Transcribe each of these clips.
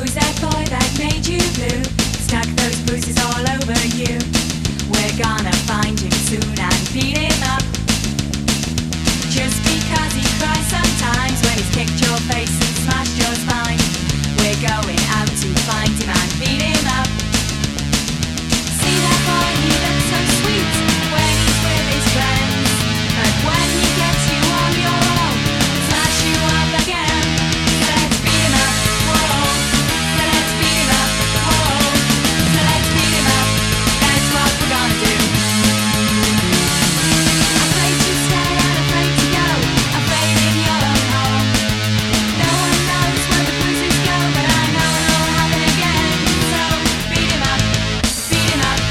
Who's that boy that made you blue? Stuck those bruises all over you. We're gonna find him soon and beat him up. Just because he cries sometimes when he's kicked your face and smashed your spine. We're going out to find him and beat him up. See that boy, he looks so sweet when he's with his friends. But when he gets you on your own, smash you up again. So let's beat him up, whoa. So let's beat him up, whoa. So let's beat him up, that's what we're gonna do. Afraid to stay and afraid to go, afraid in your own home. No one knows where the bruises go, but I know it'll happen again. So beat him up, beat him up.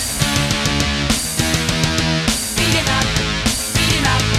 Beat him up, beat him up.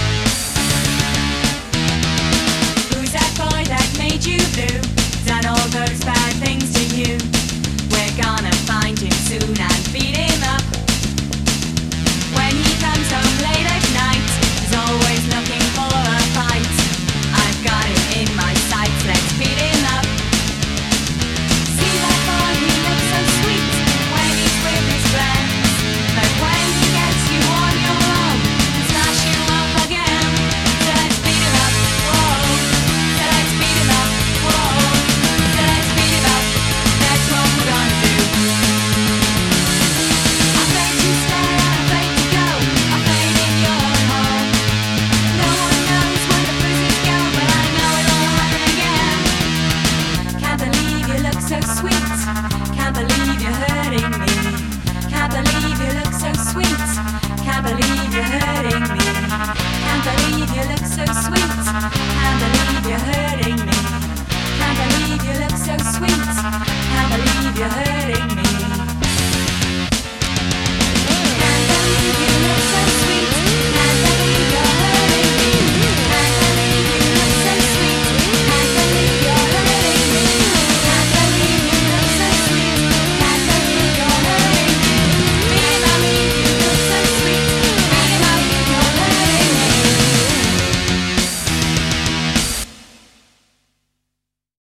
Who's that boy that made you blue? Done all those bad things to you. We're gonna find him soon and beat him up. When he comes home late at night, he's always looking for a fight. I've got him in my sights, let's beat him up. See that boy, he looks so sweet when he's with his friends. But when he gets you on your own, he'll smash you up again. So let's beat him up, whoa. So let's beat him up, whoa. So let's beat him up, that's what we're gonna do. Afraid to stay and afraid to go, afraid in your own home. No one knows where the bruises go, but I know it'll happen again. Can't believe you look so sweet. Can't believe you're hurting me. Can't believe you look so sweet. Can't believe you're hurting me. Can't believe you look so sweet. Can't believe you're hurting me. Can't believe you look so sweet.